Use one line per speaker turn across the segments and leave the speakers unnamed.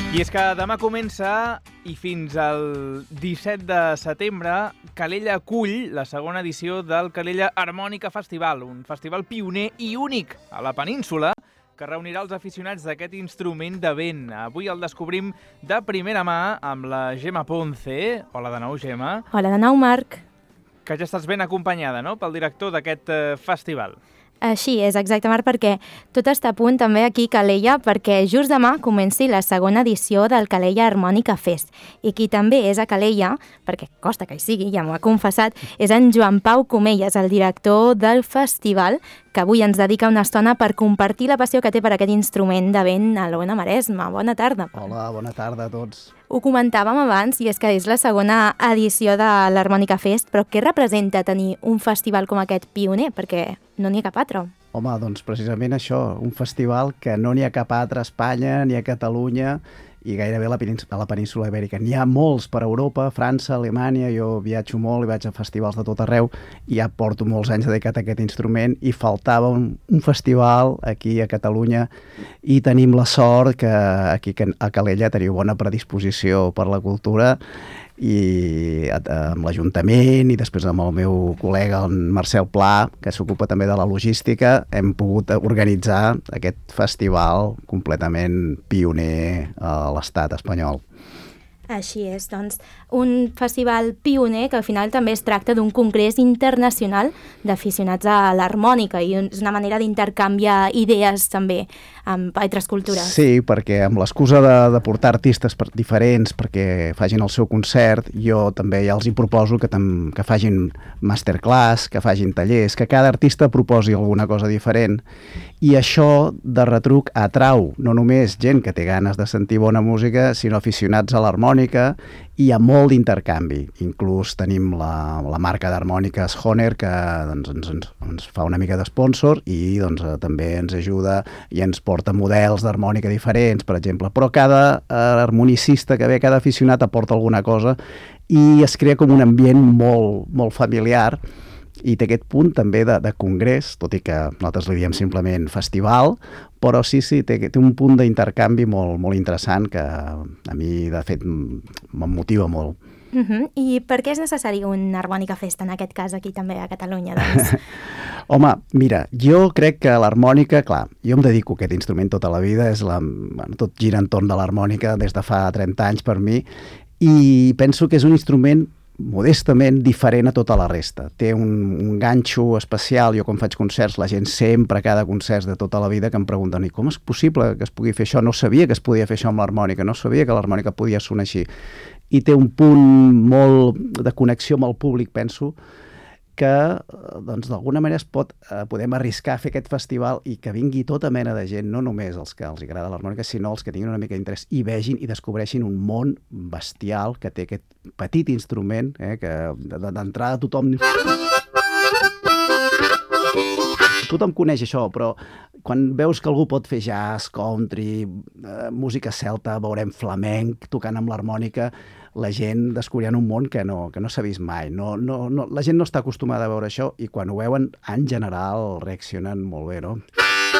I és que demà comença i fins al 17 de setembre Calella acull la segona edició del Calella Harmònica Festival, un festival pioner i únic a la península que reunirà els aficionats d'aquest instrument de vent. Avui el descobrim de primera mà amb la Gemma Ponce. Hola de nou, Gemma.
Hola de nou, Marc.
Que ja estàs ben acompanyada, no?, pel director d'aquest festival.
Així és, exacte, Marc, perquè tot està a punt també aquí a Calella, perquè just demà comenci la segona edició del Calella Harmònica Fest. I qui també és a Calella, perquè costa que hi sigui, ja m'ho ha confessat, és en Joan Pau Comelles, el director del festival, que avui ens dedica una estona per compartir la passió que té per aquest instrument de vent a l'Ona Maresme. Bona tarda.
Hola, bona tarda a tots.
Ho comentàvem abans, i és que és la segona edició de l'Harmònica Fest, però què representa tenir un festival com aquest pioner? Perquè no n'hi ha cap altre.
Home, doncs precisament això, un festival que no n'hi ha cap altre a Espanya ni a Catalunya i gairebé a la península Ibèrica. N'hi ha molts per Europa, França, Alemanya, jo viatjo molt i vaig a festivals de tot arreu i ja porto molts anys dedicat a aquest instrument i faltava un festival aquí a Catalunya i tenim la sort que aquí a Calella teniu bona predisposició per la cultura i amb l'Ajuntament i després amb el meu col·lega, en Marcel Pla, que s'ocupa també de la logística, hem pogut organitzar aquest festival completament pioner a l'estat espanyol.
Així és, doncs, un festival pioner que al final també es tracta d'un congrés internacional d'aficionats a l'harmònica i és una manera d'intercanviar idees també amb altres cultures.
Sí, perquè amb l'excusa de portar artistes diferents perquè facin el seu concert, jo també ja els hi proposo que facin masterclass, que facin tallers, que cada artista proposi alguna cosa diferent i això de retruc atrau no només gent que té ganes de sentir bona música, sinó aficionats a l'harmònica i hi ha molt d'intercanvi. Inclús tenim la marca d'harmòniques Hohner que ens fa una mica d'espònsor i també ens ajuda i ens porta models d'harmònica diferents, per exemple. Però cada harmonicista que ve, cada aficionat aporta alguna cosa i es crea com un ambient molt, molt familiar i té aquest punt també de congrés, tot i que nosaltres li diem simplement festival, però sí, té un punt d'intercanvi molt, molt interessant que a mi, de fet, m'emotiva molt.
I per què és necessari un Harmònica Fest, en aquest cas aquí també a Catalunya? Doncs?
Home, mira, jo crec que l'harmònica, clar, jo em dedico a aquest instrument tota la vida, tot gira entorn de l'harmònica des de fa 30 anys per mi, i penso que és un instrument modestament diferent a tota la resta. Té un ganxo especial. Jo quan faig concerts, la gent sempre, a cada concert de tota la vida, que em pregunten i com és possible que es pugui fer això? No sabia que es podia fer això amb l'harmònica, no sabia que l'harmònica podia sonar així. I té un punt molt de connexió amb el públic, penso, que d'alguna manera podem arriscar a fer aquest festival i que vingui tota mena de gent, no només els que els agrada l'harmònica, sinó els que tinguin una mica d'interès i vegin i descobreixin un món bestial que té aquest petit instrument, que d'entrada tothom coneix això, però quan veus que algú pot fer jazz, country, música celta, veurem flamenc tocant amb l'harmònica, la gent descobriran un món que no s'ha vist mai. La gent no està acostumada a veure això i quan ho veuen, en general, reaccionen molt bé, no?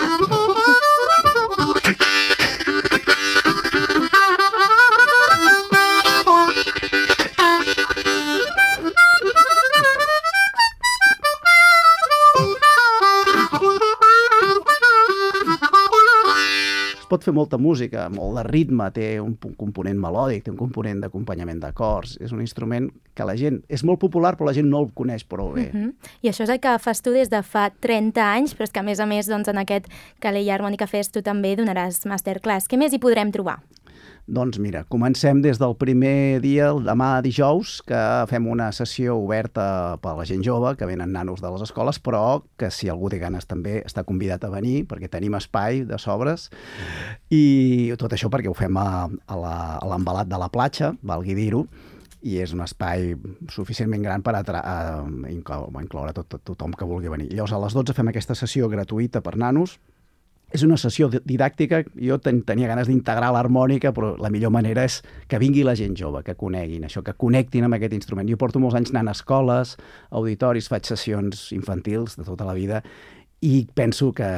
Pot fer molta música, molt de ritme, té un component melòdic, té un component d'acompanyament d'acords. És un instrument que la gent... És molt popular, però la gent no el coneix prou bé.
I això és el que fas tu des de fa 30 anys, però és que a més, en aquest Calella Harmònica Fest tu també donaràs masterclass. Què més hi podrem trobar?
Doncs mira, comencem des del primer dia, demà dijous, que fem una sessió oberta per a la gent jove, que venen nanos de les escoles, però que si algú té ganes també està convidat a venir, perquè tenim espai de sobres, i tot això perquè ho fem a l'embalat de la platja, valgui dir-ho, i és un espai suficientment gran per incloure tothom que vulgui venir. Llavors, a les 12 fem aquesta sessió gratuïta per nanos. És una sessió didàctica, jo tenia ganes d'integrar l'harmònica, però la millor manera és que vingui la gent jove, que coneguin això, que connectin amb aquest instrument. Jo porto molts anys anant a escoles, auditoris, faig sessions infantils de tota la vida, I penso que,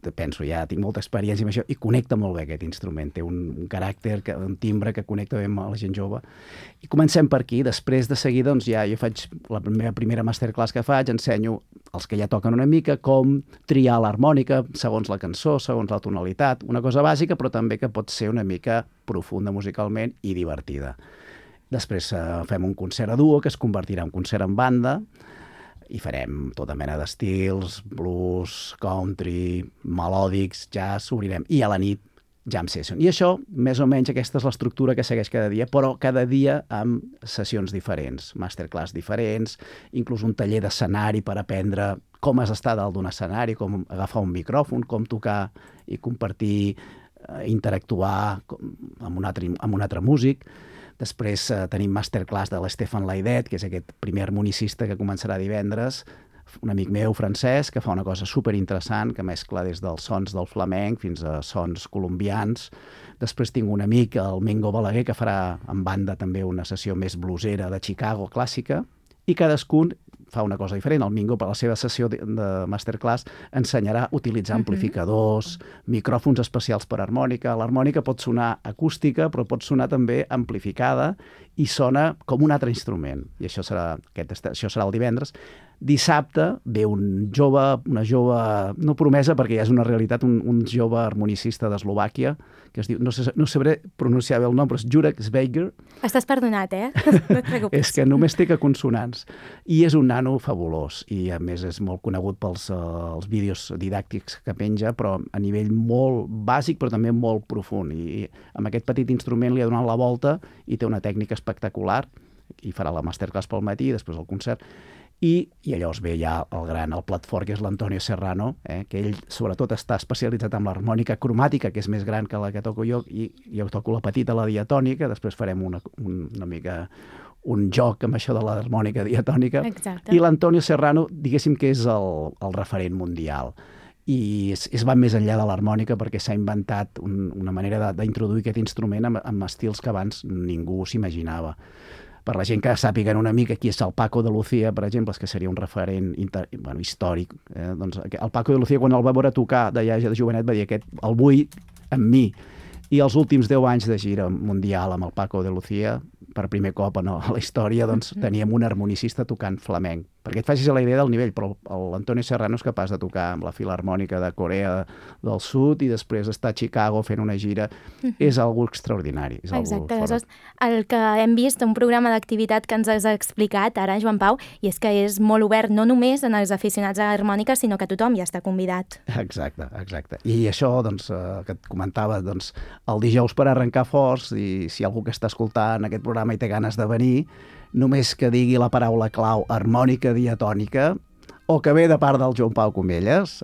ja tinc molta experiència amb això i connecta molt bé aquest instrument. Té un caràcter, un timbre que connecta bé amb la gent jove. I comencem per aquí. Després de seguir, doncs, ja jo faig la meva primera masterclass que faig, ensenyo als que ja toquen una mica com triar l'harmònica segons la cançó, segons la tonalitat. Una cosa bàsica, però també que pot ser una mica profunda musicalment i divertida. Després fem un concert a duo que es convertirà en concert en banda, i farem tota mena d'estils, blues, country, melòdics, jazz, obrirem. I a la nit, jam session. I això, més o menys, aquesta és l'estructura que segueix cada dia, però cada dia amb sessions diferents, masterclass diferents, inclús un taller d'escenari per aprendre com has d'estar dalt d'un escenari, com agafar un micròfon, com tocar i compartir, interactuar amb un altre músic. Després tenim masterclass de l'Stefan Laidet, que és aquest primer harmonicista que començarà divendres, un amic meu francès que fa una cosa superinteressant, que mescla des dels sons del flamenc fins a sons colombians. Després tinc un amic, el Mingo Balaguer, que farà en banda també una sessió més bluesera de Chicago, clàssica, i cadascun fa una cosa diferent. El Mingo, per la seva sessió de masterclass, ensenyarà a utilitzar amplificadors, micròfons especials per harmònica. L'harmònica pot sonar acústica, però pot sonar també amplificada i sona com un altre instrument. I això serà el divendres. Dissabte ve una jove, no promesa perquè ja és una realitat, un jove harmonicista d'Eslovàquia, que es diu, no sabré pronunciar bé el nom, però és Jurek Sveiger.
Estàs perdonat, No et preocupis.
És que només té que consonants. I és un nano fabulós. I a més és molt conegut pels els vídeos didàctics que penja, però a nivell molt bàsic, però també molt profund. I amb aquest petit instrument li ha donat la volta i té una tècnica espectacular. I farà la masterclass pel matí i després el concert. I llavors ve ja el plat fort, que és l'Antonio Serrano, que ell sobretot està especialitzat en l'harmònica cromàtica, que és més gran que la que toco jo, i jo toco la petita, la diatònica, després farem una mica un joc amb això de l'harmònica diatònica.
Exacte.
I l'Antonio Serrano, diguéssim que és el referent mundial. I es va més enllà de l'harmònica perquè s'ha inventat una manera d'introduir aquest instrument amb estils que abans ningú s'imaginava. Per la gent que sàpiguen una mica qui és el Paco de Lucía, per exemple, que seria un referent històric. Doncs el Paco de Lucía, quan el va veure tocar d'allà de jovenet, va dir el vull amb mi. I els últims 10 anys de gira mundial amb el Paco de Lucía, per primer cop a la història, doncs teníem un harmonicista tocant flamenc. Perquè et facis la idea del nivell, però l'Antonio Serrano és capaç de tocar amb la Filharmònica de Corea del Sud i després estar a Chicago fent una gira. És algo extraordinari.
Exacte, aleshores el que hem vist, un programa d'activitat que ens has explicat ara, Joan Pau, i és que és molt obert no només en els aficionats a l'harmònica, sinó que tothom ja està convidat.
Exacte. I això, doncs, que et comentava, doncs, el dijous per arrencar forts, i si algú que està escoltant aquest programa i té ganes de venir, només que digui la paraula clau harmònica diatònica, o que ve de part del Joan Pau Comelles,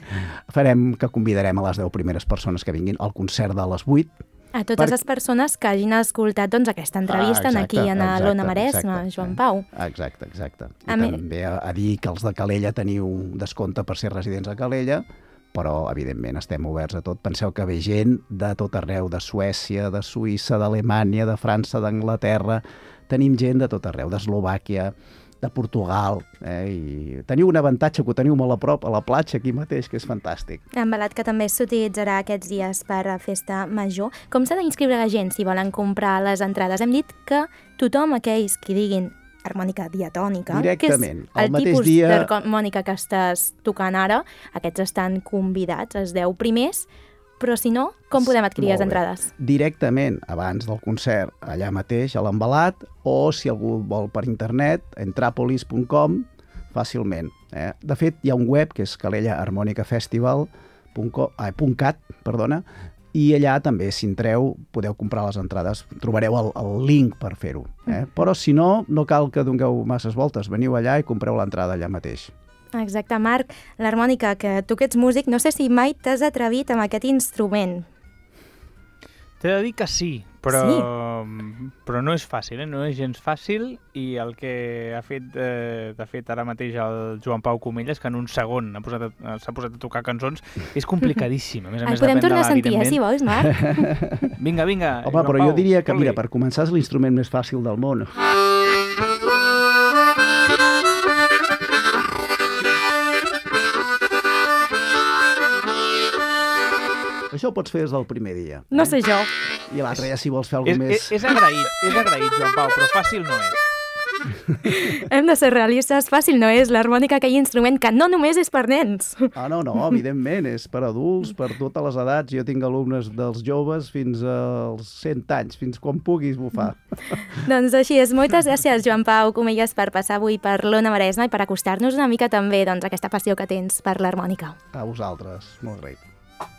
que convidarem a les 10 primeres persones que vinguin al concert de les 8.
A totes les persones que hagin escoltat aquesta entrevista aquí a l'Ona Maresme, Joan Pau.
Exacte. I també a dir que els de Calella teniu un descompte per ser residents a Calella, però, evidentment, estem oberts a tot. Penseu que ve gent de tot arreu, de Suècia, de Suïssa, d'Alemanya, de França, d'Anglaterra. Tenim gent de tot arreu, d'Eslovàquia, de Portugal. I teniu un avantatge que ho teniu molt a prop, a la platja, aquí mateix, que és fantàstic.
Embalat que també s'utilitzarà aquests dies per a Festa Major. Com s'ha d'inscriure la gent si volen comprar les entrades? Hem dit que tothom, aquells que diguin harmònica diatònica,
directament,
que és el tipus d'harmònica que estàs tocant ara, aquests estan convidats, els 10 primers, però si no, com podem adquirir les entrades?
Directament, abans del concert, allà mateix, a l'Embalat, o si algú vol per internet, entrapolis.com, fàcilment. De fet, hi ha un web que és calellaharmonicafestival.cat, i allà també, si entreu, podeu comprar les entrades. Trobareu el link per fer-ho. Però si no, no cal que dongueu masses voltes. Veniu allà i compreu l'entrada allà mateix.
Exacte, Marc. L'harmònica, que tu que ets músic, no sé si mai t'has atrevit amb aquest instrument.
T'he de dir que sí, però no és fàcil, no és gens fàcil, i el que ha fet, de fet, ara mateix el Joan Pau Comelles, que en un segon s'ha posat a tocar cançons, és complicadíssim. A més,
podem tornar a sentir, si vols, Marc?
Vinga.
Home, però jo diria que, mira, per començar és l'instrument més fàcil del món. Això ho pots fer des del primer dia.
No sé jo.
I l'altre ja, si vols fer alguna més...
És agraït, Joan Pau, però fàcil no és.
Hem de ser realistes, fàcil no és. L'harmònica, aquell instrument que no només és per nens.
No, evidentment, és per adults, per totes les edats. Jo tinc alumnes dels joves fins als 100 anys, fins quan puguis bufar.
Doncs així és. Moltes gràcies, Joan Pau Comelles, per passar avui per l'Ona Maresme i per acostar-nos una mica també aquesta passió que tens per l'harmònica.
A vosaltres, molt agraït.